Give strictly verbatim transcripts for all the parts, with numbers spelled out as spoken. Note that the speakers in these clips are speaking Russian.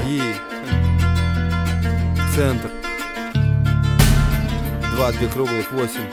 И центр. Два, две круглых, восемь.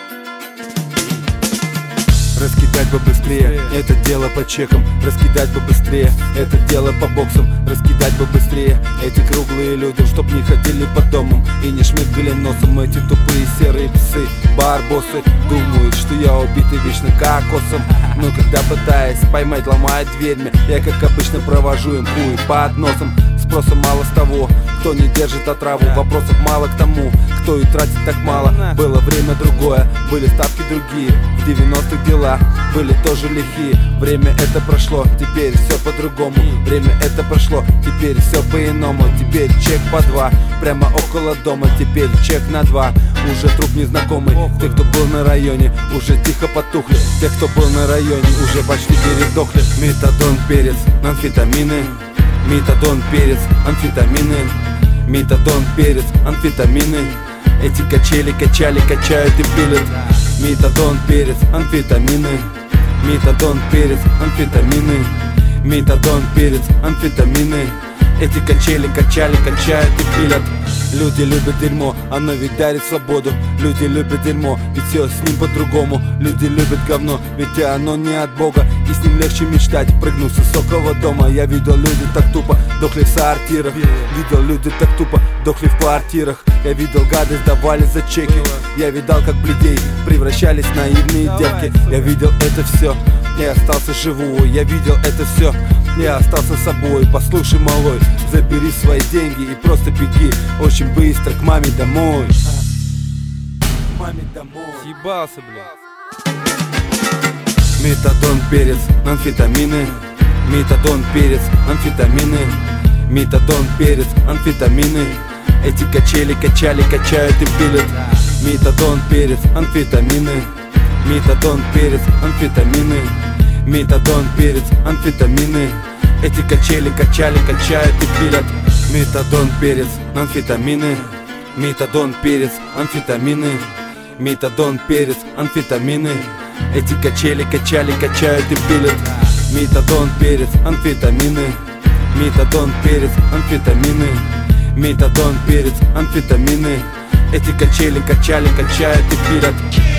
Раскидать бы быстрее, это дело по чекам. Раскидать бы быстрее, это дело по боксам. Раскидать бы быстрее эти круглые люди, чтоб не ходили по домам и не шмыгали носом. Эти тупые серые псы, барбосы, думают, что я убитый вечно кокосом. Но когда пытаясь поймать, ломает дверьми, я как обычно провожу им хуй под носом. Спроса мало с того, кто не держит отраву. Вопросов мало к тому, кто и тратит так мало. Было время другое, были ставки другие. В девяностых дела были тоже лихие. Время это прошло, теперь все по-другому. Время это прошло, теперь все по-иному. Теперь чек по два, прямо около дома. Теперь чек на два, уже труп незнакомый. Те, кто был на районе, уже тихо потухли. Те, кто был на районе, уже почти передохли. Метадон, перец, амфетамины. Метадон, перец, амфетамины. Метадон, перец, амфетамины. Эти качели качали, качают и пилят. Метадон, перец, амфетамины. Метадон, перец, амфетамины. Метадон, перец, амфетамины. Эти качели качали, качают и пилят. Люди любят дерьмо, оно ведь дарит свободу. Люди любят дерьмо, ведь все с ним по-другому. Люди любят говно, ведь оно не от Бога. И с ним легче мечтать, прыгнув с высокого дома. Я видел, люди так тупо дохли в сортирах. Видел, люди так тупо дохли в квартирах. Я видел, гады сдавали за чеки. Я видал, как бледей превращались в наивные девки. Я видел это все, я остался живой. Я видел это все, я остался собой. Послушай, малой, забери свои деньги и просто беги очень быстро к маме домой. Маме домой. Съебался, бля. Метадон, перец, амфетамины. Метадон, перец, амфетамины. Метадон, перец, амфетамины. Эти качели качали, качают и пилят. Метадон, перец, амфетамины. Метадон, перец, амфетамины. Метадон, перец, амфетамины. Эти качели качали, качают и пилят. Метадон, перец, амфетамины. Метадон, перец, амфетамины. Метадон, перец, амфетамины. Эти качели качали, качают и пилят. Метадон, перец, амфетамины. Метадон, перец, амфетамины. Метадон, перец, амфетамины. Эти качели качали, качают и пилят.